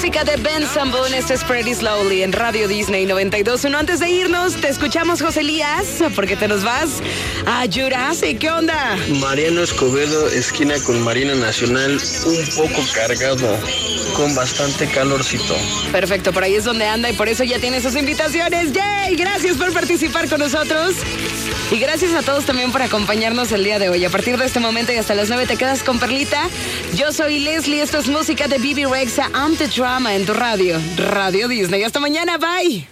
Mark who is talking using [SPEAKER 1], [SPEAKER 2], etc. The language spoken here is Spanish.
[SPEAKER 1] música de Ben Zambon. Esto es Pretty Slowly en Radio Disney 92.1. Antes de irnos, te escuchamos, José Elías, porque te nos vas a Jurassic. ¿Qué onda?
[SPEAKER 2] Mariano Escobedo, esquina con Marina Nacional, un poco cargado, con bastante calorcito.
[SPEAKER 1] Perfecto, por ahí es donde anda y por eso ya tiene sus invitaciones. ¡Yay! Gracias por participar con nosotros. Y gracias a todos también por acompañarnos el día de hoy. A partir de este momento y hasta las 9 te quedas con Perlita. Yo soy Leslie, esto es música de Bibi Rexha, I'm the Drama en tu radio, Radio Disney. Hasta mañana, bye.